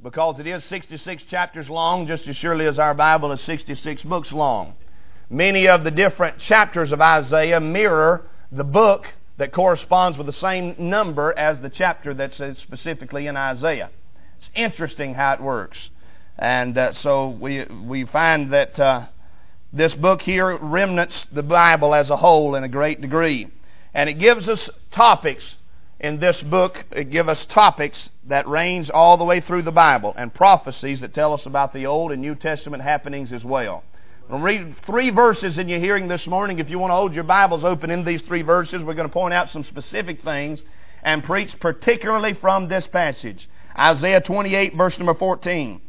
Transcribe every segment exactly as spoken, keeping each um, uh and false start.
because it is sixty-six chapters long, just as surely as our Bible is sixty-six books long. Many of the different chapters of Isaiah mirror the book that corresponds with the same number as the chapter that's specifically in Isaiah. It's interesting how it works. And uh, so we we find that uh, this book here remnants the Bible as a whole in a great degree. And it gives us topics in this book. It gives us topics that range all the way through the Bible and prophecies that tell us about the Old and New Testament happenings as well. We'll read three verses in your hearing this morning. If you want to hold your Bibles open in these three verses, we're going to point out some specific things and preach particularly from this passage. Isaiah twenty-eight, verse number fourteen.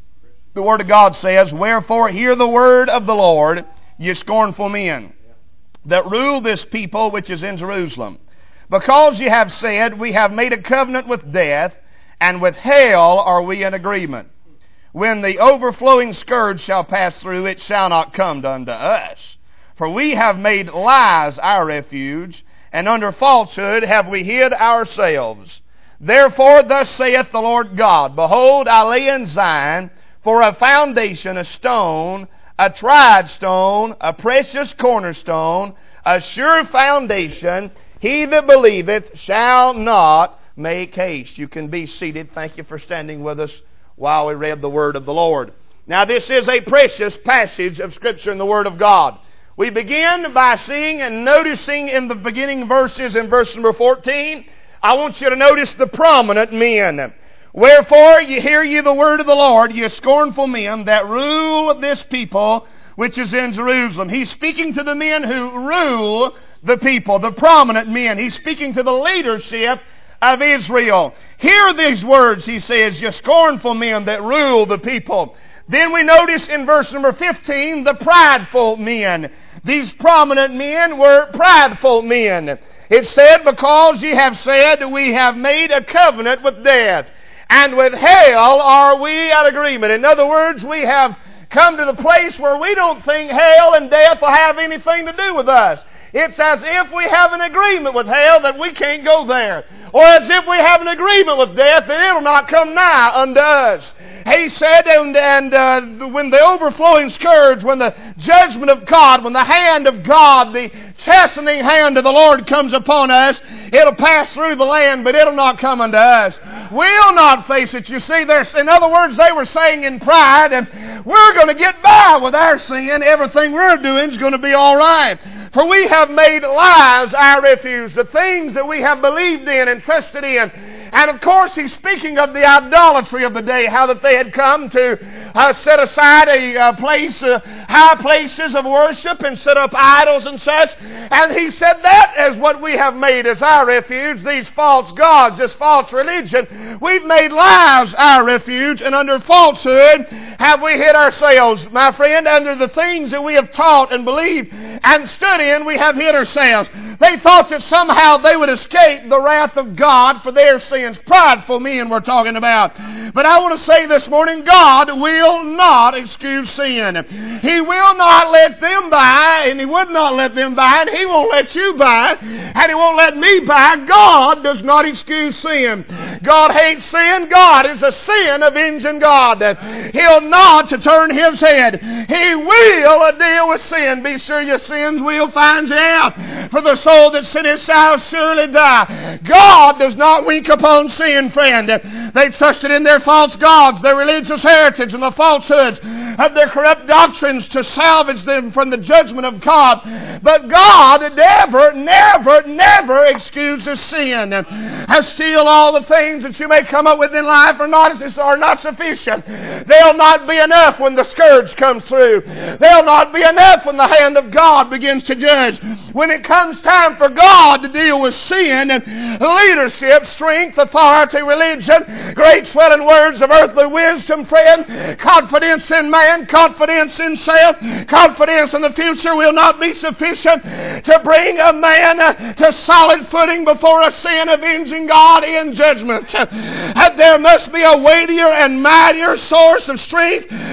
The Word of God says, "Wherefore hear the word of the Lord, ye scornful men, that rule this people which is in Jerusalem. Because ye have said, We have made a covenant with death, and with hell are we in agreement. When the overflowing scourge shall pass through, it shall not come unto us. For we have made lies our refuge, and under falsehood have we hid ourselves. Therefore thus saith the Lord God, Behold, I lay in Zion for a foundation, a stone, a tried stone, a precious cornerstone, a sure foundation. He that believeth shall not make haste." You can be seated. Thank you for standing with us while we read the Word of the Lord. Now this is a precious passage of Scripture in the Word of God. We begin by seeing and noticing in the beginning verses in verse number fourteen, I want you to notice the prominent men. "Wherefore ye hear ye the word of the Lord, ye scornful men that rule this people which is in Jerusalem." He's speaking to the men who rule the people, the prominent men. He's speaking to the leadership of Israel. "Hear these words," he says, "ye scornful men that rule the people." Then we notice in verse number fifteen, the prideful men. These prominent men were prideful men. It said, "Because ye have said, We have made a covenant with death, and with hell are we at agreement." In other words, we have come to the place where we don't think hell and death will have anything to do with us. It's as if we have an agreement with hell that we can't go there. Or as if we have an agreement with death that it'll not come nigh unto us. He said, and, and uh, when the overflowing scourge, when the judgment of God, when the hand of God, the chastening hand of the Lord comes upon us, it'll pass through the land, but it'll not come unto us. We'll not face it. You see, there's, in other words, they were saying in pride, and we're going to get by with our sin. Everything we're doing is going to be all right. "For we have made lies our refuge," the things that we have believed in and trusted in. And of course, he's speaking of the idolatry of the day, how that they had come to uh, set aside a uh, place, uh, high places of worship and set up idols and such. And he said that is what we have made as our refuge, these false gods, this false religion. We've made lies our refuge, and under falsehood have we hid ourselves. My friend, under the things that we have taught and believed and stood in, we have hid ourselves. They thought that somehow they would escape the wrath of God for their sins. Prideful men we're talking about. But I want to say this morning, God will not excuse sin. He will not let them by, and He would not let them by, and He won't let you by, and He won't let me by. God does not excuse sin. God hates sin. God is a sin avenging God. He'll not to turn His head. He will deal with sin. Be sure your sins will find you out. For the soul that sinneth shall surely die. God does not wink upon sin, friend. They trusted in their false gods, their religious heritage, and the falsehoods of their corrupt doctrines to salvage them from the judgment of God. But God never, never, never excuses sin. And still all the things that you may come up with in life are not, are not sufficient. They'll not be enough when the scourge comes through. They'll not be enough when the hand of God begins to judge. When it comes time for God to deal with sin and leadership, strength, authority, religion, great swelling words of earthly wisdom, friend, confidence in man, confidence in self, confidence in the future will not be sufficient to bring a man to solid footing before a sin avenging God in judgment. There must be a weightier and mightier source of strength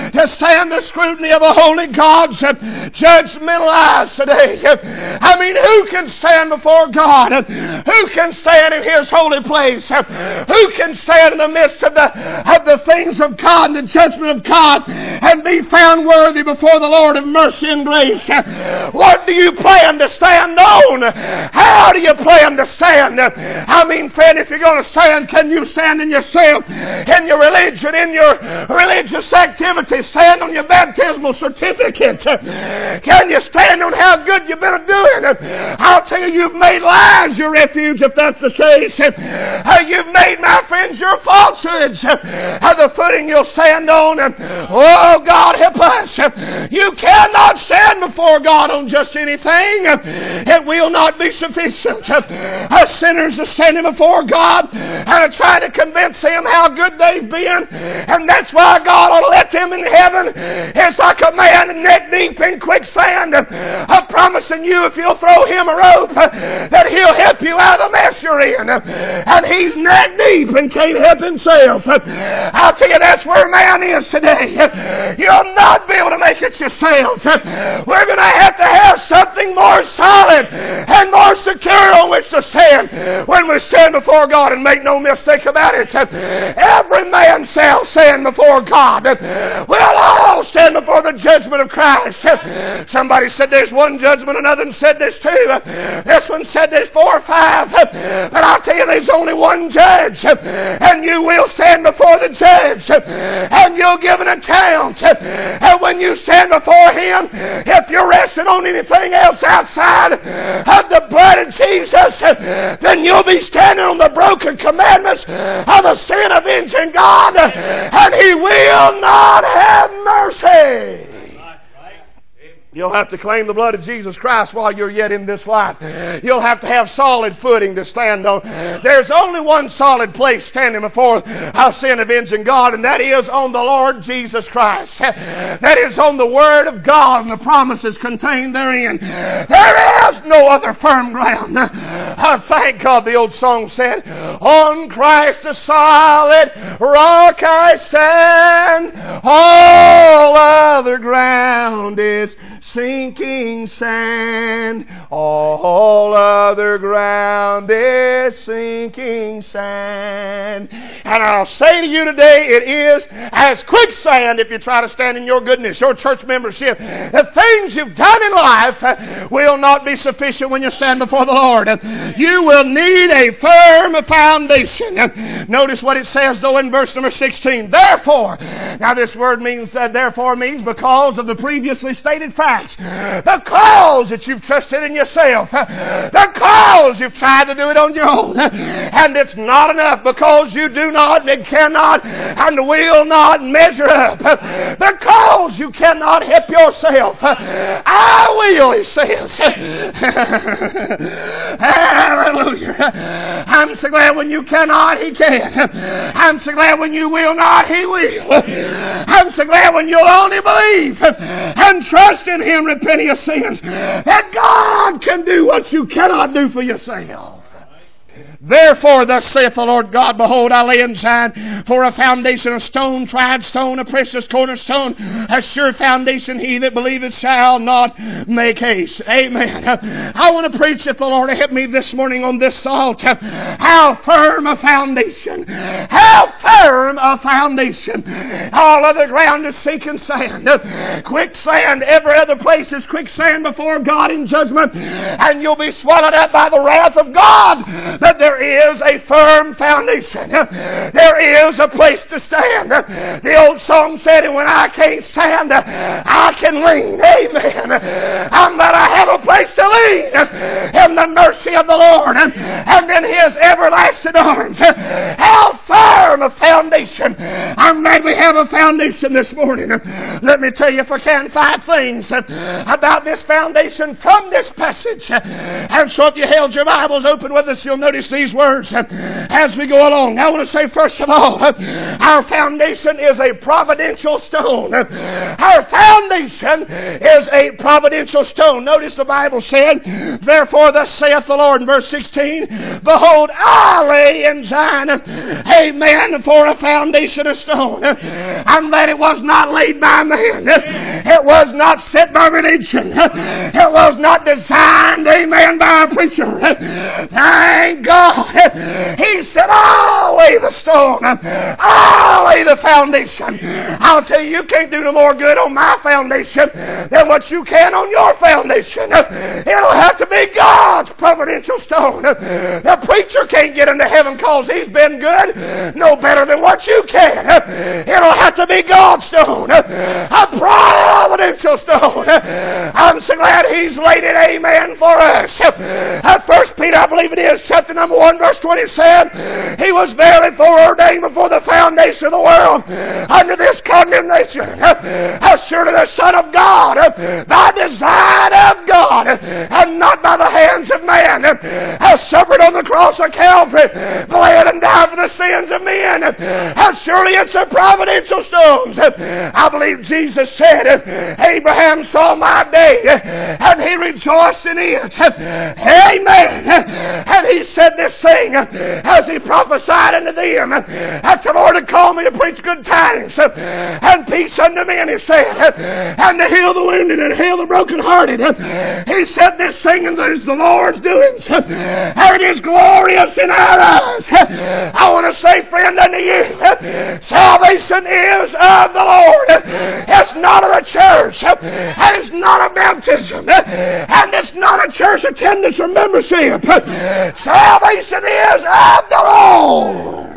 to stand the scrutiny of a holy God's judgmental eyes today. I mean, who can stand before God? Who can stand in His holy place? Who can stand in the midst of the, of the things of God and the judgment of God and be found worthy before the Lord of mercy and grace? What do you plan to stand on? How do you plan to stand? I mean, friend, if you're going to stand, can you stand in yourself, in your religion, in your religious activity? Stand on your baptismal certificate. Can you stand on how good you've been doing? I'll tell you, you've made lies your refuge if that's the case. You've made, my friends, your falsehoods the footing you'll stand on. Oh, God, help us. You cannot stand before God on just anything. It will not be sufficient. Us sinners are standing before God and are trying to convince Him how good they've been, and that's why God ought to let them in heaven. It's like a man neck deep in quicksand, I'm promising you, if you'll throw him a rope, that he'll help you out of the mess you're in. And he's neck deep and can't help himself. I'll tell you, that's where man is today. You'll not be able to make it yourself. We're going to have to have something more solid and more secure on which to stand when we stand before God, and make no mistake about it. Every man shall stand before God. We'll all stand before the judgment of Christ. Somebody said there's one judgment, another said there's two. This one said there's four or five. But I'll tell you, there's only one judge, and you will stand before the judge, and you'll give an account. And when you stand before Him, if you're resting on anything else outside of the blood of Jesus, then you'll be standing on the broken commandments of a sin avenging God, and He will not have mercy. You'll have to claim the blood of Jesus Christ while you're yet in this life. You'll have to have solid footing to stand on. There's only one solid place standing before a sin avenging God, and that is on the Lord Jesus Christ. That is on the Word of God and the promises contained therein. There is no other firm ground. I thank God, the old song said, on Christ the solid rock I stand, all other ground is sinking sand. All other ground is sinking sand. And I'll say to you today, it is as quicksand if you try to stand in your goodness, your church membership. The things you've done in life will not be sufficient when you stand before the Lord. You will need a firm foundation. Notice what it says, though, in verse number sixteen. Therefore, now this word means, uh, therefore means because of the previously stated facts. The cause that you've trusted in yourself. The cause you've tried to do it on your own. And it's not enough, because you do not and cannot and will not measure up. Because you cannot help yourself. I will, He says. Hallelujah. I'm so glad when you cannot, He can. I'm so glad when you will not, He will. I'm so glad when you'll only believe and trust in Him, repent of your sins, that God can do what you cannot do for yourself. Therefore, thus saith the Lord God, behold, I lay in Zion for a foundation, a stone, tried stone, a precious cornerstone, a sure foundation. He that believeth shall not make haste. Amen. I want to preach, if the Lord help me this morning on this salt, how firm a foundation. How firm a foundation. All other ground is sinking sand. Quicksand. Every other place is quicksand before God in judgment. And you'll be swallowed up by the wrath of God. But there is a firm foundation. There is a place to stand. The old song said, and when I can't stand, I can lean. Amen. I'm glad I have a place to lean in the mercy of the Lord and in His everlasting arms. How firm a foundation. I'm glad we have a foundation this morning. Let me tell you, if I can, five things about this foundation from this passage. And so if you held your Bibles open with us, you'll notice these these words as we go along. I want to say, first of all, our foundation is a providential stone. Our foundation is a providential stone. Notice the Bible said, therefore thus saith the Lord in verse sixteen, behold, I lay in Zion, amen, for a foundation of stone. I'm glad it was not laid by man. It was not set by religion. It was not designed, amen, by a preacher. Thank God. He said, I'll lay the stone. I'll lay the foundation. I'll tell you, you can't do no more good on my foundation than what you can on your foundation. It'll have to be God's providential stone. The preacher can't get into heaven because he's been good no better than what you can. It'll have to be God's stone. A providential stone. I'm so glad He's laid it, amen, for us. At First Peter, I believe it is, chapter number one, verse twenty said, He was verily foreordained before the foundation of the world under this condemnation. How surely the Son of God, by design of God, and not by the hands of man, has suffered on the cross of Calvary, bled and died for the sins of men. How surely it's a providential stone. I believe Jesus said, Abraham saw my day, and he rejoiced in it. Amen. And he said this thing as he prophesied unto them, that the Lord had called me to preach good tidings and peace unto men, he said, and to heal the wounded and heal the brokenhearted. He said this thing is the Lord's doings, and it is glorious in our eyes. I want to say, friend, unto you, salvation is of the Lord. It's not of the church, and it's not of baptism, and it's not a church attendance or membership. Salvation is of the Lord.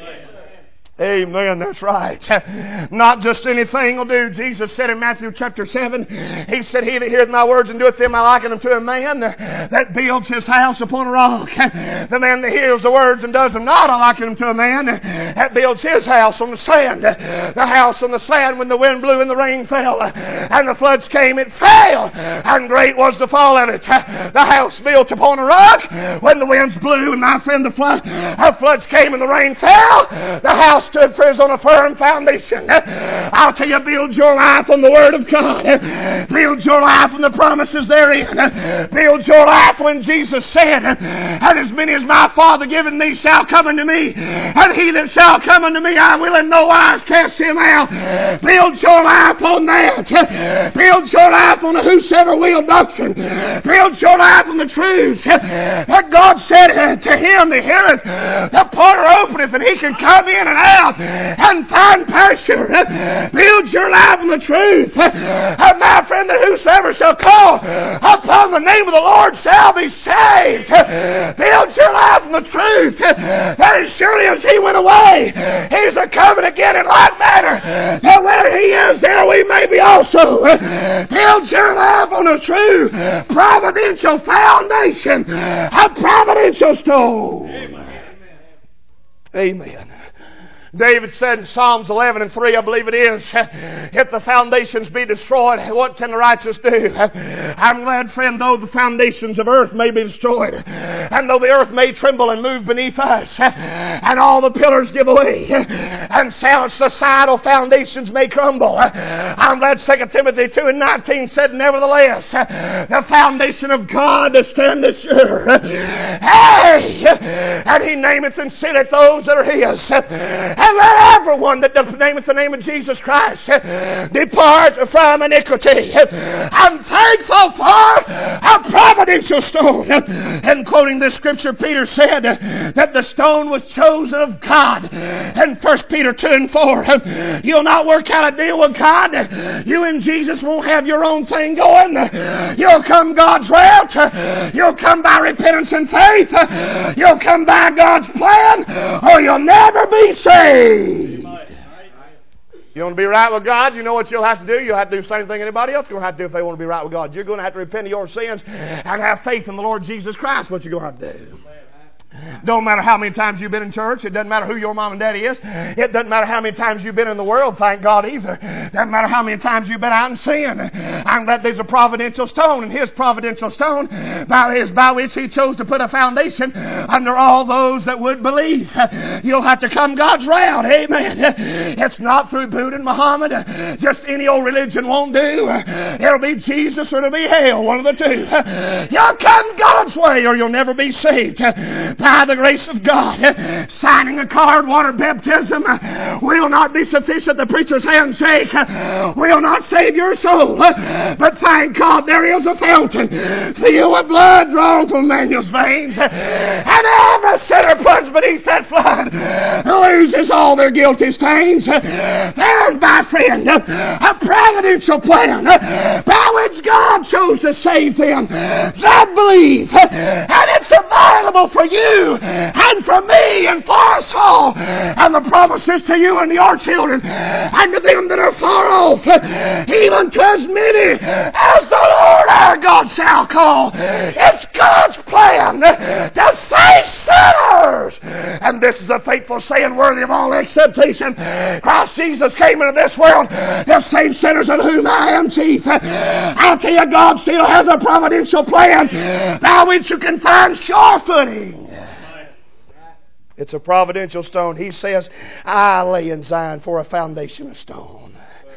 Amen, that's right. Not just anything will do. Jesus said in Matthew chapter seven, He said, He that heareth my words and doeth them, I liken them to a man that builds his house upon a rock. The man that hears the words and does them not, I liken him to a man that builds his house on the sand. The house on the sand, when the wind blew and the rain fell and the floods came, it fell, and great was the fall of it. The house built upon a rock, when the winds blew and, my friend, the flood, the floods came and the rain fell, the house stood for us on a firm foundation. I'll tell you, build your life on the Word of God. Build your life on the promises therein. Build your life when Jesus said, and as many as my Father giveth me shall come unto me, and he that shall come unto me I will in no wise cast him out. Build your life on that. Build your life on the whosoever will doctrine. Build your life on the truths that God said to him that heareth, the porter openeth, and he can come in and out and find pasture. Build your life on the truth. And my friend, that whosoever shall call upon the name of the Lord shall be saved. Build your life on the truth. That as surely as He went away, He's a coming again in like manner, that where He is, there we may be also. Build your life on a true providential foundation, a providential stone. Amen. David said in Psalms eleven and three, I believe it is, if the foundations be destroyed, what can the righteous do? I'm glad, friend, though the foundations of earth may be destroyed, and though the earth may tremble and move beneath us, and all the pillars give away, and societal foundations may crumble, I'm glad Second Timothy two and nineteen said, nevertheless, the foundation of God to stand sure. Hey! And He nameth and sealeth those that are His. And let everyone that nameth the name of Jesus Christ depart from iniquity. I'm thankful for a providential stone. And quoting this scripture, Peter said that the stone was chosen of God. In First Peter two and four, you'll not work out a deal with God. You and Jesus won't have your own thing going. You'll come God's route. You'll come by repentance and faith. You'll come by God's plan, or you'll never be saved. You want to be right with God? You know what you'll have to do? You'll have to do the same thing anybody else is going to have to do if they want to be right with God. You're going to have to repent of your sins and have faith in the Lord Jesus Christ. What you're going to have to do. Don't matter how many times you've been in church. It doesn't matter who your mom and daddy is. It doesn't matter how many times you've been in the world, thank God, either. It doesn't matter how many times you've been out in sin. I'm glad there's a providential stone, and His providential stone by, is by which He chose to put a foundation under all those that would believe. You'll have to come God's route. Amen. It's not through Buddha and Muhammad. Just any old religion won't do. It'll be Jesus or it'll be hell, one of the two. You'll come God's way or you'll never be saved. By the grace of God, signing a card, water baptism will not be sufficient. The preacher's handshake will not save your soul. But thank God there is a fountain filled with blood drawn from Emmanuel's veins. And every sinner plunged beneath that flood loses all their guilty stains. There's, my friend, a providential plan by which God chose to save them that believe. And it's available for you and for me and for us all. And the promises to you and your children and to them that are far off, even to as many as the Lord our God shall call. It's God's plan to save sinners. And this is a faithful saying worthy of all acceptation. Christ Jesus came into this world to save sinners, of whom I am chief. I'll tell you, God still has a providential plan by which you can find sure footing. It's a providential stone. He says, I lay in Zion for a foundation of stone.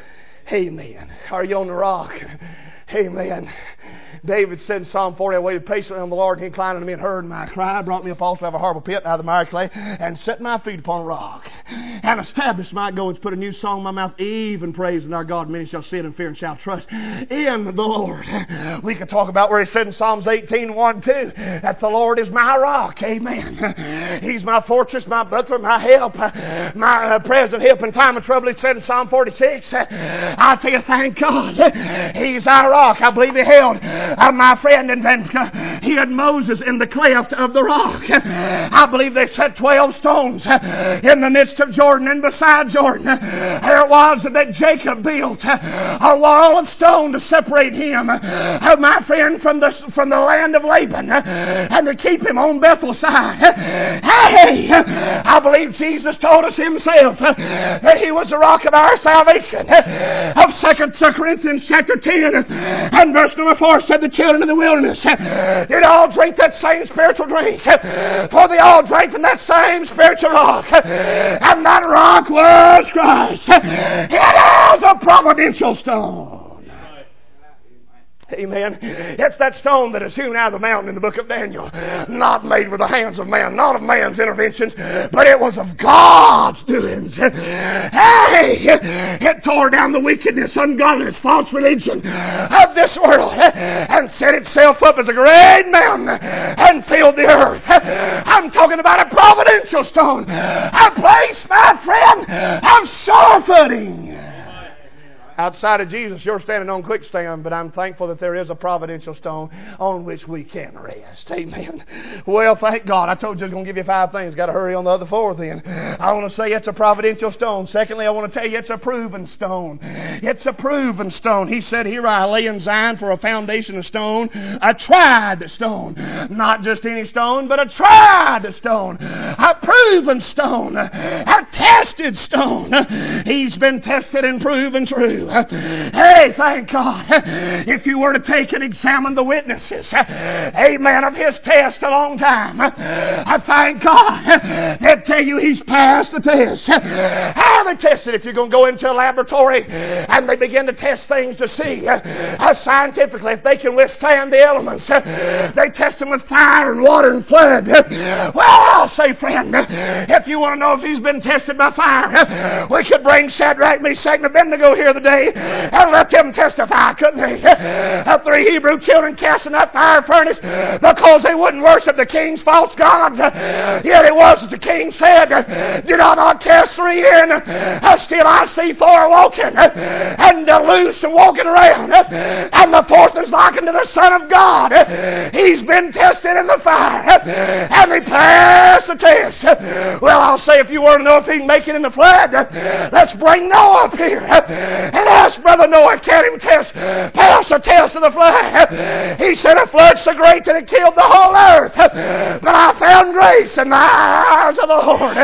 Amen. Are you on the rock? Amen. David said in Psalm forty, I waited patiently on the Lord, and He inclined unto me and heard my cry, brought me up also out of a horrible pit, out of the miry clay, and set my feet upon a rock, and established my goings, put a new song in my mouth, even praising our God. Many shall see it and fear and shall trust in the Lord. We could talk about where He said in Psalms eighteen, one, two, that the Lord is my rock. Amen. He's my fortress, my butler, my help, my uh, present help in time of trouble. He said in Psalm forty-six, I tell you, thank God, He's our rock. I believe He held Uh, my friend in Vancouver, he had Moses in the cleft of the rock. I believe they set twelve stones in the midst of Jordan and beside Jordan. There it was that Jacob built a wall of stone to separate him, uh, my friend, from the from the land of Laban, and to keep him on Bethel's side. Hey, I believe Jesus told us Himself that He was the rock of our salvation. Of Second Corinthians chapter ten and verse number four said, the children of the wilderness did all drink that same spiritual drink, for they all drank from that same spiritual rock, and that rock was Christ. It is a providential stone. Amen. It's that stone that is hewn out of the mountain in the book of Daniel. Not made with the hands of man, not of man's interventions, but it was of God's doings. Hey! It tore down the wickedness, ungodliness, false religion of this world and set itself up as a great mountain and filled the earth. I'm talking about a providential stone. A place, my friend, of sure footing. Outside of Jesus, you're standing on quicksand, but I'm thankful that there is a providential stone on which we can rest. Amen. Well, thank God. I told you I was going to give you five things. Got to hurry on the other four then. I want to say it's a providential stone. Secondly, I want to tell you it's a proven stone. It's a proven stone. He said, here I lay in Zion for a foundation of stone, a tried stone. Not just any stone, but a tried stone. A proven stone. A tested stone. He's been tested and proven true. Hey, thank God. If you were to take and examine the witnesses, amen, of His test a long time, I thank God. They'll tell you He's passed the test. How they test it? If you're going to go into a laboratory and they begin to test things to see uh, scientifically if they can withstand the elements, uh, they test them with fire and water and flood. Well, I'll say, friend, if you want to know if He's been tested by fire, we could bring Shadrach, Meshach, and Abednego here today and let them testify, couldn't they? The three Hebrew children cast in that fire furnace because they wouldn't worship the king's false gods. Yet it was that the king said, did I not cast three in? Still I see four walking and loose and walking around, and the fourth is like unto the Son of God. He's been tested in the fire and he passed the test. Well, I'll say, if you want to know if he can make it in the flood, let's bring Noah up here. asked Brother Noah, can him test, pass the test of the flood. He said, a flood so great that it killed the whole earth. But I found grace in the eyes of the Lord.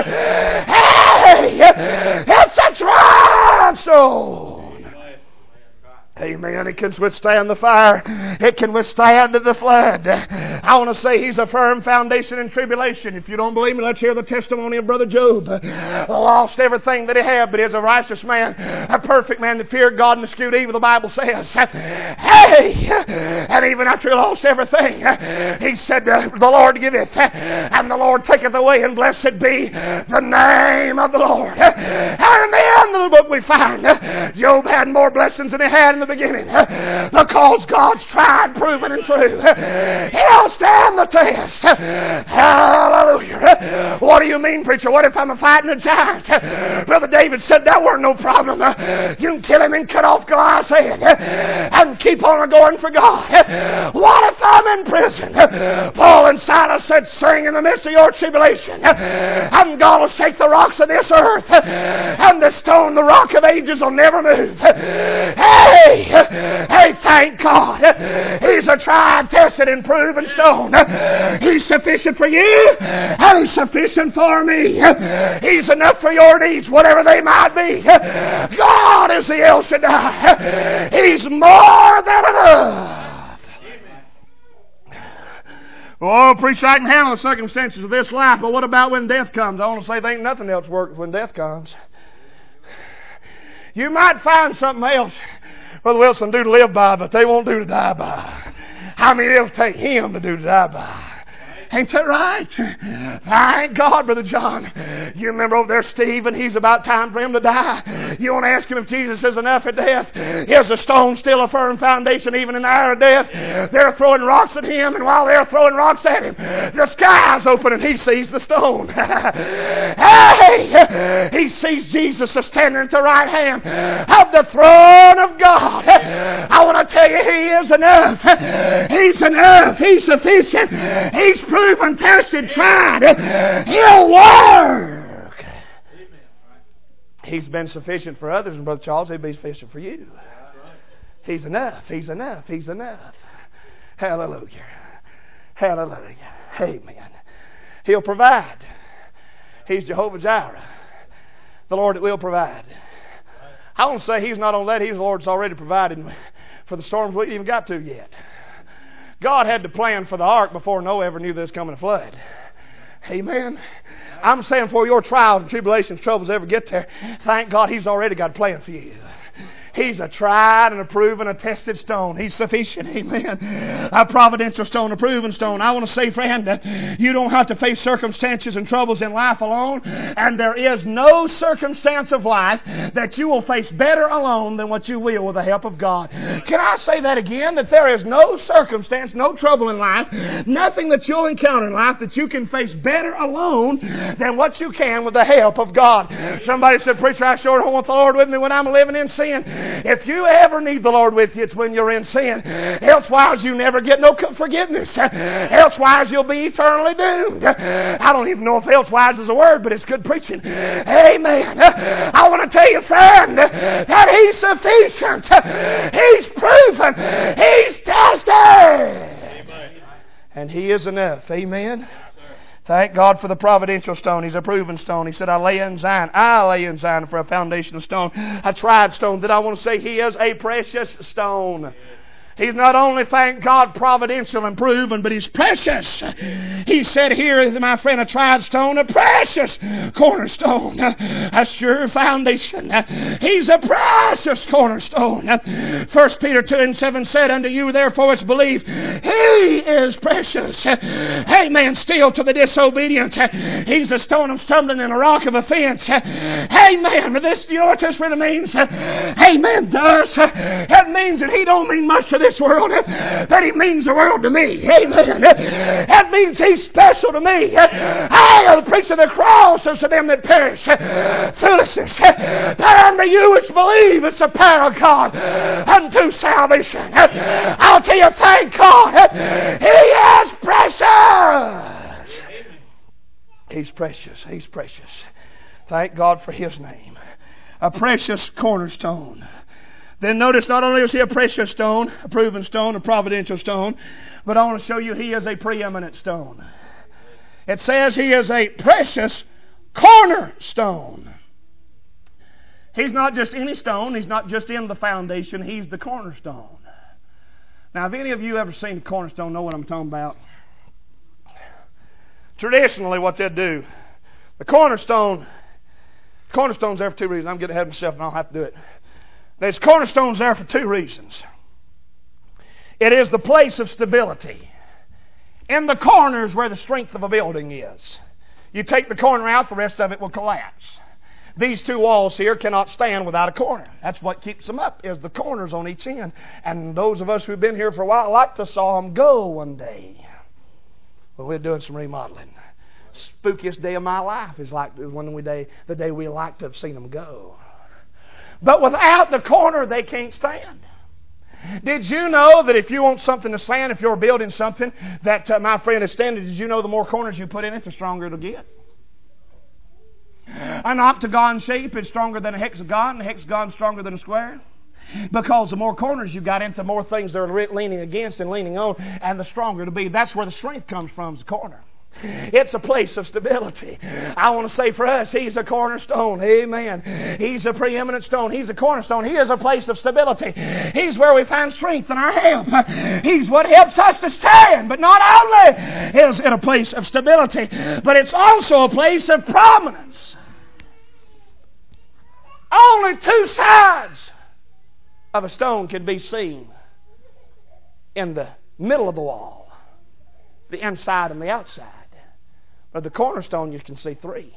Hey, it's a tried stone. Amen. It can withstand the fire. It can withstand the flood. I want to say he's a firm foundation in tribulation. If you don't believe me, let's hear the testimony of Brother Job. Lost everything that he had, but he is a righteous man, a perfect man that feared God and eschewed evil, the Bible says. Hey! And even after he lost everything, he said, the Lord giveth, and the Lord taketh away, and blessed be the name of the Lord. And in the end of the book we find Job had more blessings than he had in the beginning, because God's tried, proven, and true. He'll stand the test. Hallelujah. What do you mean, preacher? What if I'm fighting a giant? Brother David said that weren't no problem. You can kill him and cut off Goliath's head and keep on going for God. What if I'm in prison? Paul and Silas said, sing in the midst of your tribulation, and God will shake the rocks of this earth, and the stone, the rock of ages, will never move. Hey! Hey, thank God. He's a tried, tested, and proven stone. He's sufficient for you, and He's sufficient for me. He's enough for your needs, whatever they might be. God is the El Shaddai. He's more than enough. Oh, preacher, I can handle the circumstances of this life, but what about when death comes? I want to say there ain't nothing else works when death comes. You might find something else, Brother Wilson, do to live by, but they won't do to die by. How many it'll take him to do to die by? Ain't that right? Thank God, Brother John. You remember over there Stephen, he's about time for him to die. You want to ask him if Jesus is enough at death? Is the stone still a firm foundation even in the hour of death? They're throwing rocks at him, and while they're throwing rocks at him, the sky's open and he sees the stone. Hey! He sees Jesus standing at the right hand of the throne of God. I want to tell you, He is enough. He's enough. He's sufficient. He's proven, tested, tried. He'll work. He's been sufficient for others, and Brother Charles, He'll be sufficient for you. He's enough. He's enough. He's enough. Hallelujah. Hallelujah. Amen. He'll provide. He's Jehovah Jireh, the Lord that will provide. I won't say He's not on that. He's the Lord that's already provided for the storms we ain't even got to yet. God had to plan for the ark before Noah ever knew there was coming a flood. Amen. I'm saying for your trials and tribulations, troubles ever get there, thank God He's already got a plan for you. He's a tried and a proven, a tested stone. He's sufficient. Amen. A providential stone, a proven stone. I want to say, friend, you don't have to face circumstances and troubles in life alone. And there is no circumstance of life that you will face better alone than what you will with the help of God. Can I say that again? That there is no circumstance, no trouble in life, nothing that you'll encounter in life that you can face better alone than what you can with the help of God. Somebody said, preacher, I sure don't want the Lord with me when I'm living in sin. If you ever need the Lord with you, it's when you're in sin. Elsewise, you never get no forgiveness. Elsewise, you'll be eternally doomed. I don't even know if elsewise is a word, but it's good preaching. Amen. I want to tell you, friend, that He's sufficient. He's proven. He's tested. And He is enough. Amen. Thank God for the providential stone. He's a proven stone. He said, I lay in Zion. I lay in Zion for a foundation of stone. A tried stone. That I want to say He is a precious stone. He's not only, thank God, providential and proven, but He's precious. He said here, my friend, a tried stone, a precious cornerstone, a sure foundation. He's a precious cornerstone. First Peter two and seven said, unto you therefore it's believed, He is precious. Amen. Still to the disobedient, He's a stone of stumbling and a rock of offense. Amen. But this, you know what this really means? Amen. Thus, it means that He don't mean much to this world, that He means the world to me. Amen. That means He's special to me. I will preach of the cross as to them that perish. Foolishness. But unto you which believe, it's the power of God unto salvation. I'll tell you, thank God, He is precious. He's precious. He's precious. Thank God for His name. A precious cornerstone. Then notice not only is he a precious stone, a proven stone, a providential stone, but I want to show you he is a preeminent stone. It says he is a precious cornerstone. He's not just any stone. He's not just in the foundation. He's the cornerstone. Now, have any of you ever seen a cornerstone, know what I'm talking about? Traditionally, what they'll do, the cornerstone, cornerstone's there for two reasons. I'm getting ahead of myself and I don't have to do it. There's cornerstones there for two reasons. It is the place of stability. In the corners where the strength of a building is. You take the corner out, the rest of it will collapse. These two walls here cannot stand without a corner. That's what keeps them up, is the corners on each end. And those of us who've been here for a while like to saw them go one day. Well, we're doing some remodeling. Spookiest day of my life is like when we day, the day we like to have seen them go. But without the corner, they can't stand. Did you know that if you want something to stand, if you're building something that uh, my friend is standing, did you know the more corners you put in it, the stronger it'll get? An octagon shape is stronger than a hexagon, and a hexagon is stronger than a square. Because the more corners you got into, the more things they're leaning against and leaning on, and the stronger it'll be. That's where the strength comes from, is the corner. It's a place of stability. I want to say for us, He's a cornerstone. Amen. He's a preeminent stone. He's a cornerstone. He is a place of stability. He's where we find strength and our help. He's what helps us to stand. But not only is it a place of stability, but it's also a place of prominence. Only two sides of a stone can be seen in the middle of the wall, the inside and the outside. But the cornerstone, you can see three.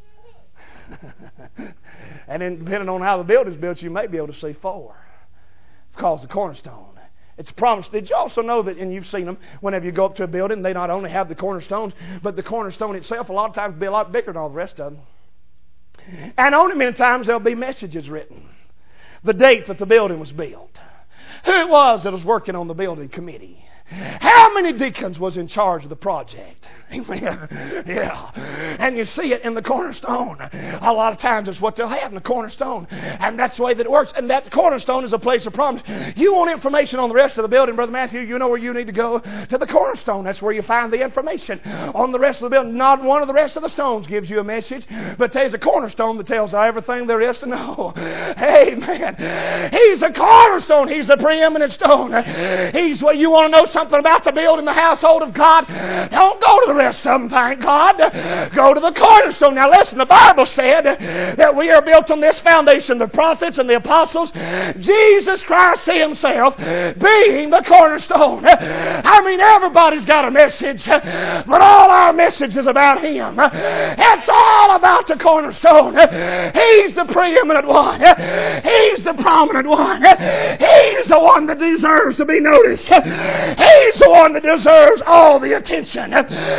And then depending on how the building's built, you may be able to see four. Because the cornerstone, it's a promise. Did you also know that, and you've seen them, whenever you go up to a building, they not only have the cornerstones, but the cornerstone itself a lot of times will be a lot bigger than all the rest of them. And on it many times there'll be messages written. The date that the building was built. Who it was that was working on the building committee. How many deacons was in charge of the project? Yeah. And you see it in the cornerstone. A lot of times it's what they'll have in the cornerstone. And that's the way that it works. And that cornerstone is a place of promise. You want information on the rest of the building, Brother Matthew, you know where you need to go? To the cornerstone. That's where you find the information on the rest of the building. Not one of the rest of the stones gives you a message, but there's a cornerstone that tells everything there is to know. Amen. He's a cornerstone. He's the preeminent stone. He's where you want to know something about the building, the household of God. Don't go to the rest of them, thank God. Go to the cornerstone. Now listen, the Bible said that we are built on this foundation, the prophets and the apostles, Jesus Christ Himself being the cornerstone. I mean, everybody's got a message, but all our message is about Him. It's all about the cornerstone. He's the preeminent one. He's the prominent one. He's the one that deserves to be noticed. He's the one that deserves all the attention.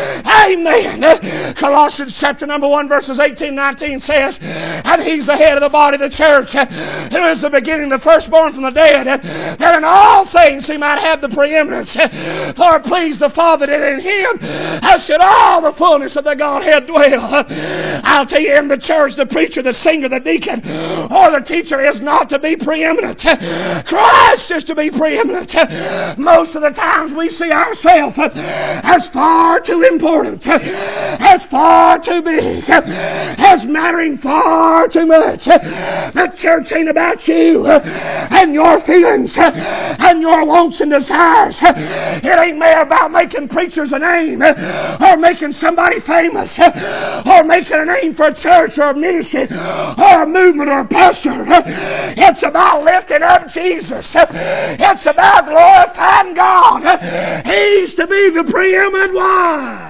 Amen. Colossians chapter number one verses eighteen nineteen says, and He's the head of the body of the church, who is the beginning, the firstborn from the dead, that in all things He might have the preeminence. For it pleased the Father that in Him should all the fullness of the Godhead dwell. I'll tell you, in the church, the preacher, the singer, the deacon, or the teacher is not to be preeminent. Christ is to be preeminent. Most of the times we see ourselves as far too important, as far too big, as mattering far too much. The church ain't about you and your feelings and your wants and desires. It ain't more about making preachers a name or making somebody famous or making a name for a church or a ministry or a movement or a pastor. It's about lifting up Jesus. It's about glorifying God. He's to be the preeminent one.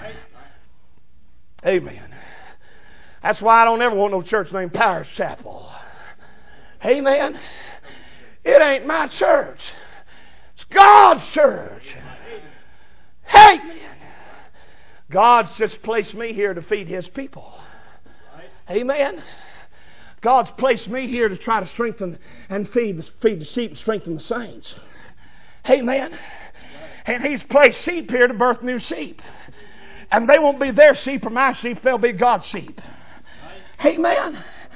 Amen. That's why I don't ever want no church named Parish Chapel. Amen. It ain't my church. It's God's church. Amen. God's just placed me here to feed His people. Amen. God's placed me here to try to strengthen and feed the, feed the sheep and strengthen the saints. Amen. And He's placed sheep here to birth new sheep. And they won't be their sheep or my sheep, they'll be God's sheep. Amen.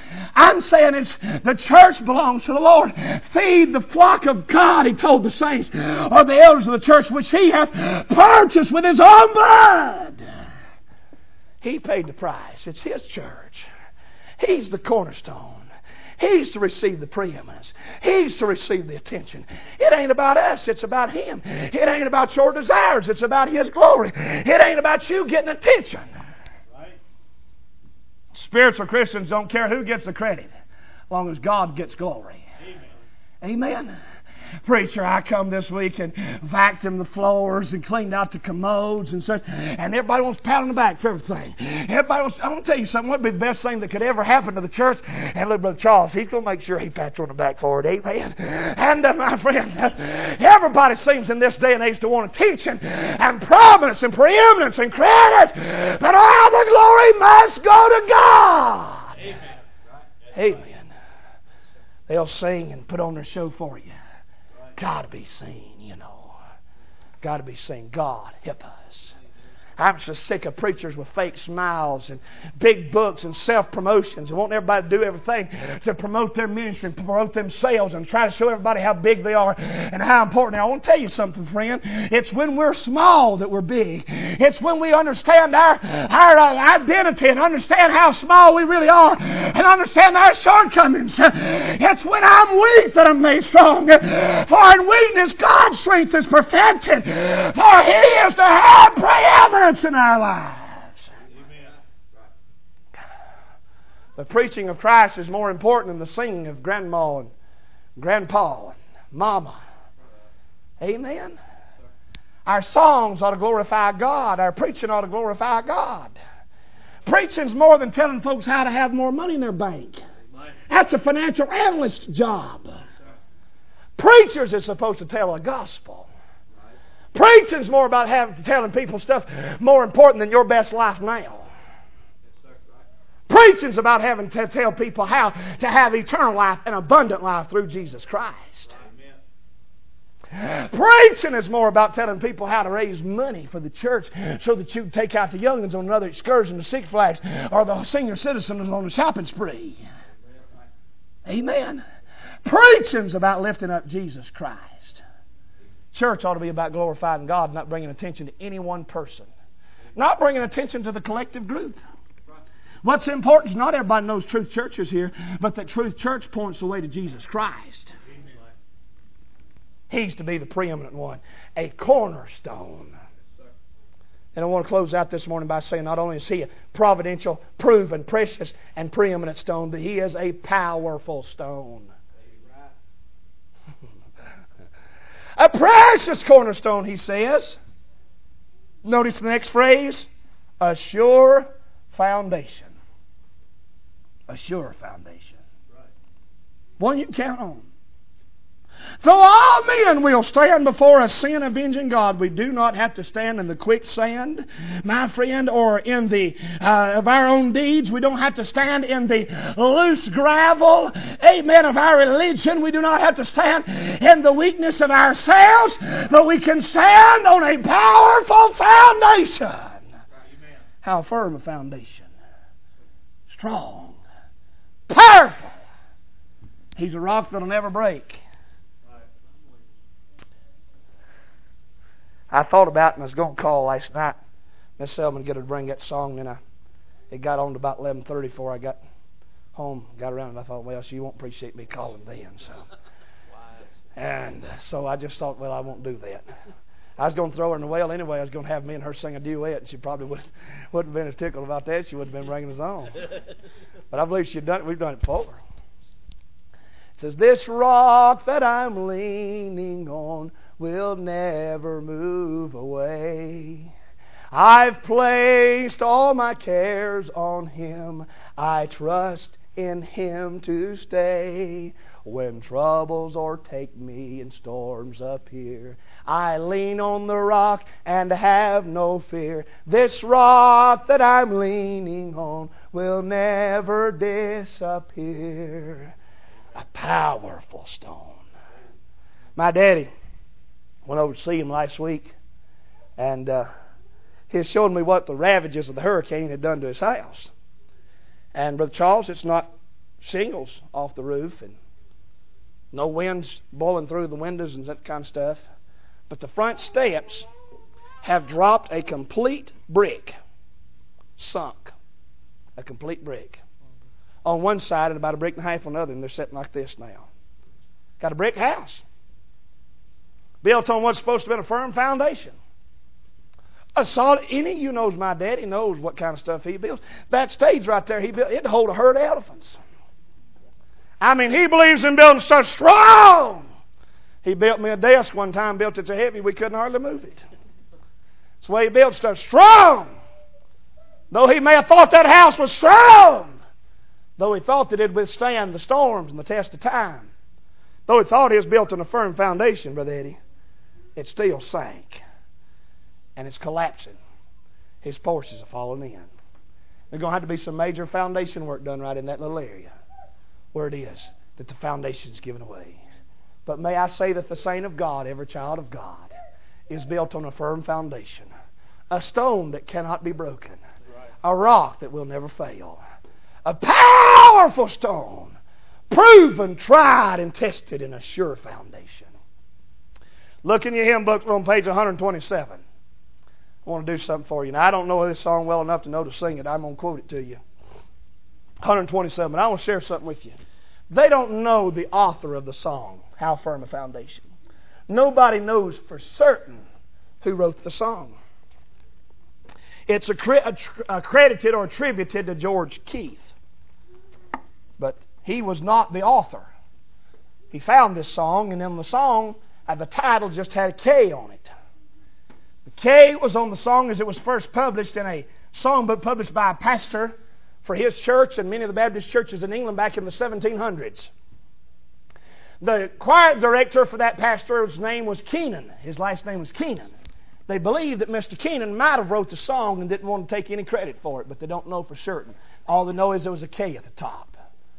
I'm saying it's the church belongs to the Lord. Feed the flock of God, He told the saints, or the elders of the church, which He hath purchased with His own blood. He paid the price. It's His church. He's the cornerstone. He's to receive the preeminence. He's to receive the attention. It ain't about us. It's about Him. It ain't about your desires. It's about His glory. It ain't about you getting attention. Right. Spiritual Christians don't care who gets the credit as long as God gets glory. Amen. Amen. Preacher, I come this week and vacuumed the floors and cleaned out the commodes and such, and everybody wants to pat on the back for everything. Everybody wants, I'm going to tell you something. What would be the best thing that could ever happen to the church? And look, Brother Charles, he's going to make sure he pats you on the back for it. Amen. And uh, my friend, uh, everybody seems in this day and age to want attention and prominence and preeminence and credit, but all the glory must go to God. Amen. Amen. They'll sing and put on their show for you. Got to be seen, you know. Got to be seen. God, help us. I'm just sick of preachers with fake smiles and big books and self-promotions and wanting everybody to do everything to promote their ministry and promote themselves and try to show everybody how big they are and how important they are. I want to tell you something, friend. It's when we're small that we're big. It's when we understand our, our identity and understand how small we really are and understand our shortcomings. It's when I'm weak that I'm made strong. For in weakness God's strength is perfected. For He is to have preeminence in our lives. Amen. The preaching of Christ is more important than the singing of grandma and grandpa and mama. Amen. Our songs ought to glorify God. Our preaching ought to glorify God. Preaching's more than telling folks how to have more money in their bank. That's a financial analyst's job. Preachers is supposed to tell a gospel. Preaching's more about having, telling people stuff more important than your best life now. Preaching's about having to tell people how to have eternal life and abundant life through Jesus Christ. Amen. Preaching is more about telling people how to raise money for the church so that you can take out the youngins on another excursion to Six Flags or the senior citizens on a shopping spree. Amen. Preaching's about lifting up Jesus Christ. Church ought to be about glorifying God, not bringing attention to any one person. Not bringing attention to the collective group. What's important is not everybody knows Truth Church is here, but that Truth Church points the way to Jesus Christ. He's to be the preeminent one. A cornerstone. And I want to close out this morning by saying not only is He a providential, proven, precious, and preeminent stone, but He is a powerful stone. A precious cornerstone, He says. Notice the next phrase. A sure foundation. A sure foundation. One you can count on. Though all men will stand before a sin-avenging God, we do not have to stand in the quicksand, my friend, or in the uh, of our own deeds. We don't have to stand in the loose gravel, amen, of our religion. We do not have to stand in the weakness of ourselves, but we can stand on a powerful foundation. Amen. How firm a foundation. Strong. Powerful. He's a rock that'll never break. I thought about it and I was going to call last night. Miss Selman get her to bring that song, and I it got on to about eleven thirty before I got home, got around, and I thought, well, she won't appreciate me calling then. So, and uh, so I just thought, well, I won't do that. I was going to throw her in the well anyway. I was going to have me and her sing a duet, and she probably would, wouldn't have been as tickled about that. She wouldn't have been bringing us on. But I believe she'd done it. We've done it before. It says, this rock that I'm leaning on will never move away. I've placed all my cares on Him. I trust in Him to stay. When troubles o'ertake me and storms appear, I lean on the rock and have no fear. This rock that I'm leaning on will never disappear. A powerful stone. My daddy went over to see him last week, and uh, he showed me what the ravages of the hurricane had done to his house. And Brother Charles, it's not shingles off the roof and no winds blowing through the windows and that kind of stuff. But the front steps have dropped a complete brick. Sunk. A complete brick. On one side and about a brick and a half on the other, and they're sitting like this now. Got a brick house. Built on what's supposed to have been a firm foundation. A solid, any of you knows my daddy knows what kind of stuff he builds. That stage right there, he built, it'd hold a herd of elephants. I mean, he believes in building stuff strong. He built me a desk one time, built it so heavy we couldn't hardly move it. That's the way he built stuff strong. Though he may have thought that house was strong. Though he thought that it would withstand the storms and the test of time. Though he thought it was built on a firm foundation, Brother Eddie, it still sank. And it's collapsing. His porches are falling in. There's going to have to be some major foundation work done right in that little area where it is that the foundation's given away. But may I say that the saint of God, every child of God, is built on a firm foundation. A stone that cannot be broken. A rock that will never fail. A powerful stone. Proven, tried, and tested in a sure foundation. Look in your hymn book on page one twenty-seven. I want to do something for you. Now, I don't know this song well enough to know to sing it. I'm going to quote it to you. one twenty-seven. But I want to share something with you. They don't know the author of the song, How Firm a Foundation. Nobody knows for certain who wrote the song. It's accredited or attributed to George Keith. But he was not the author. He found this song, and in the song, the title just had a K on it. The K was on the song as it was first published in a songbook published by a pastor for his church and many of the Baptist churches in England back in the seventeen hundreds. The choir director for that pastor's name was Keenan. His last name was Keenan. They believe that Mister Keenan might have wrote the song and didn't want to take any credit for it, but they don't know for certain. All they know is there was a K at the top.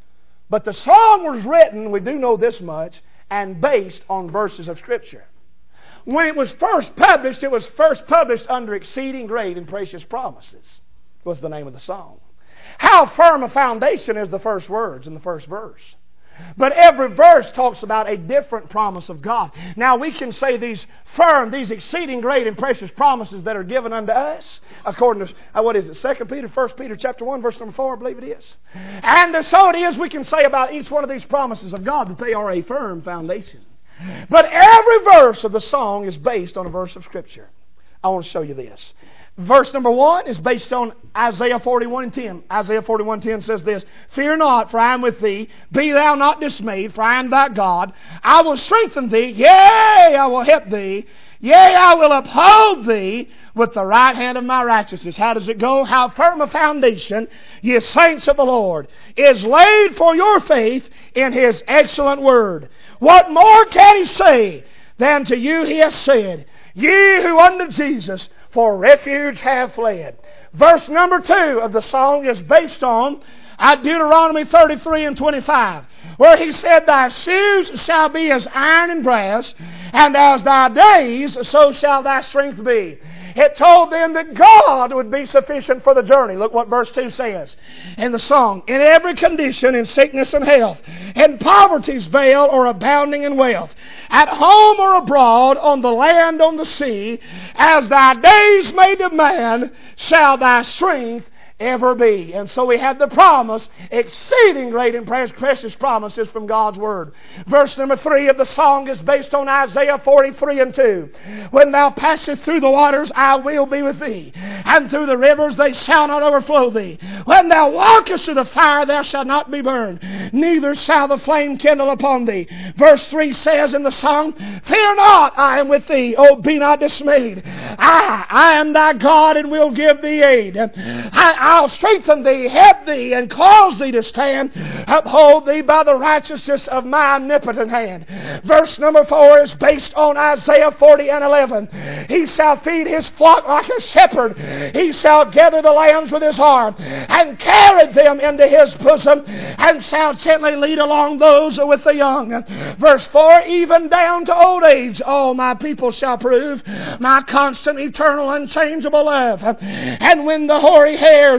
But the song was written, we do know this much, and based on verses of Scripture. When it was first published, it was first published under Exceeding Great and Precious Promises, was the name of the song. How firm a foundation is the first words in the first verse. But every verse talks about a different promise of God. Now we can say these firm, these exceeding great and precious promises that are given unto us, according to, uh, what is it, Second Peter, First Peter chapter one, verse number four, I believe it is. And so it is, we can say about each one of these promises of God that they are a firm foundation. But every verse of the song is based on a verse of Scripture. I want to show you this. Verse number one is based on Isaiah forty-one and ten. Isaiah forty-one ten says this: Fear not, for I am with thee. Be thou not dismayed, for I am thy God. I will strengthen thee. Yea, I will help thee. Yea, I will uphold thee with the right hand of my righteousness. How does it go? How firm a foundation, ye saints of the Lord, is laid for your faith in His excellent word. What more can He say than to you He has said, Ye who unto Jesus for refuge have fled. Verse number two of the song is based on Deuteronomy thirty-three and twenty-five, where He said, Thy shoes shall be as iron and brass, and as thy days, so shall thy strength be. It told them that God would be sufficient for the journey. Look what verse two says in the song. In every condition, in sickness and health, in poverty's veil or abounding in wealth, at home or abroad, on the land, on the sea, as thy days may demand, shall thy strength ever be. And so we have the promise, exceeding great and precious promises from God's Word. Verse number three of the song is based on Isaiah forty-three and two. When thou passest through the waters, I will be with thee. And through the rivers, they shall not overflow thee. When thou walkest through the fire, thou shalt not be burned. Neither shall the flame kindle upon thee. Verse three says in the song, Fear not, I am with thee. Oh, be not dismayed. I, I am thy God and will give thee aid. I, I'll strengthen thee, help thee, and cause thee to stand. Uphold thee by the righteousness of my omnipotent hand. Verse number four is based on Isaiah forty and eleven. He shall feed his flock like a shepherd. He shall gather the lambs with his arm, and carry them into his bosom, and shall gently lead along those with the young. Verse four, even down to old age, all my people shall prove my constant, eternal, unchangeable love. And when the hoary hairs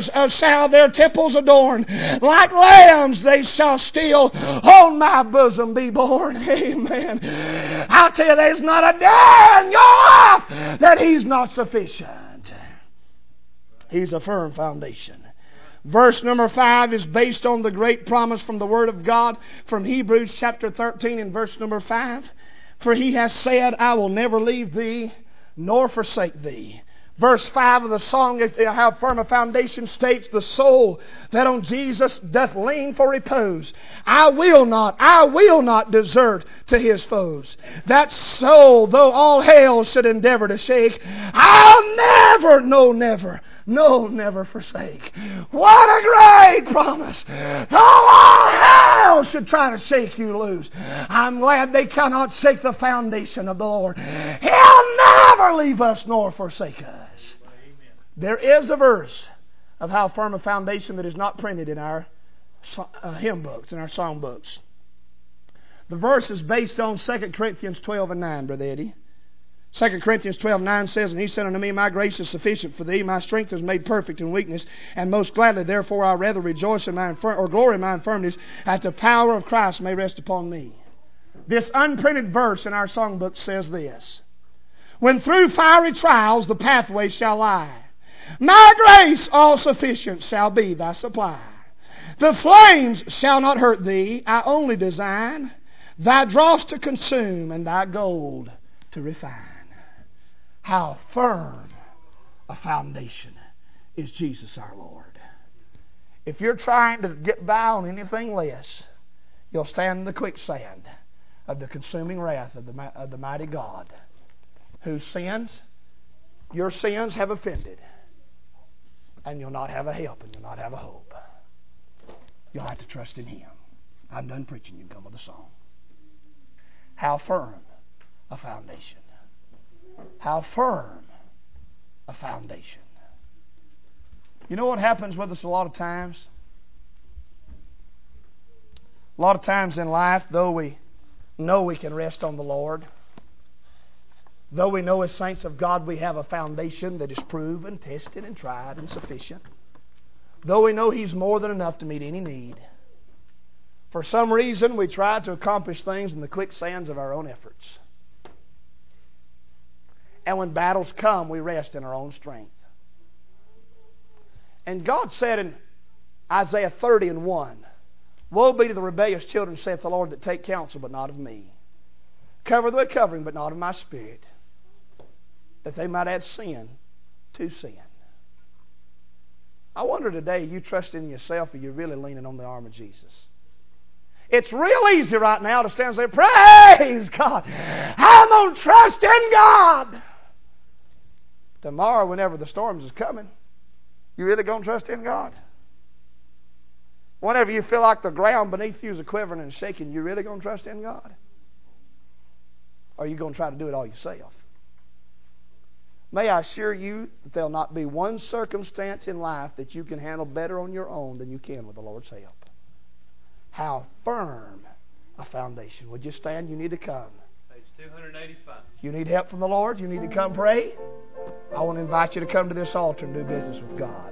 pillars uh, shall their temples adorn. Like lambs they shall still on my bosom be born. Amen. I tell you, there's not a day in your life that He's not sufficient. He's a firm foundation. Verse number five is based on the great promise from the Word of God from Hebrews chapter thirteen and verse number five. For He has said, I will never leave thee nor forsake thee. Verse five of the song, how firm a foundation, states, the soul that on Jesus doth lean for repose, I will not, I will not desert to his foes. That soul, though all hell should endeavor to shake, I'll never, no never, no never forsake. What a great promise! Though all hell should try to shake you loose, I'm glad they cannot shake the foundation of the Lord. He'll never leave us nor forsake us. There is a verse of how firm a foundation that is not printed in our uh, hymn books, in our song books. The verse is based on Second Corinthians twelve and nine, Brother Eddie. Second Corinthians twelve and nine says, And He said unto me, My grace is sufficient for thee, my strength is made perfect in weakness, and most gladly therefore I'll rather rejoice in my infirm- or glory in my infirmities, that the power of Christ may rest upon me. This unprinted verse in our songbook says this, When through fiery trials the pathway shall lie, my grace all sufficient shall be thy supply. The flames shall not hurt thee, I only design thy dross to consume and thy gold to refine. How firm a foundation is Jesus our Lord. If you're trying to get by on anything less, you'll stand in the quicksand of the consuming wrath of the, of the mighty God, whose sins, your sins have offended. And you'll not have a help and you'll not have a hope. You'll have to trust in Him. I'm done preaching. You can come with a song. How firm a foundation. How firm a foundation. You know what happens with us a lot of times? A lot of times in life, though we know we can rest on the Lord, though we know as saints of God we have a foundation that is proven, tested, and tried and sufficient, though we know He's more than enough to meet any need, for some reason we try to accomplish things in the quicksands of our own efforts. And when battles come, we rest in our own strength. And God said in Isaiah thirty and one, Woe be to the rebellious children, saith the Lord, that take counsel, but not of me. Cover the covering, but not of my spirit, that they might add sin to sin. I wonder today, you trust in yourself or you're really leaning on the arm of Jesus? It's real easy right now to stand and say, Praise God! I'm going to trust in God! Tomorrow, whenever the storms is coming, you really going to trust in God? Whenever you feel like the ground beneath you is quivering and shaking, you really going to trust in God? Or are you going to try to do it all yourself? May I assure you that there'll not be one circumstance in life that you can handle better on your own than you can with the Lord's help. How firm a foundation. Would you stand? You need to come. Page two eighty-five. You need help from the Lord? You need to come pray? I want to invite you to come to this altar and do business with God.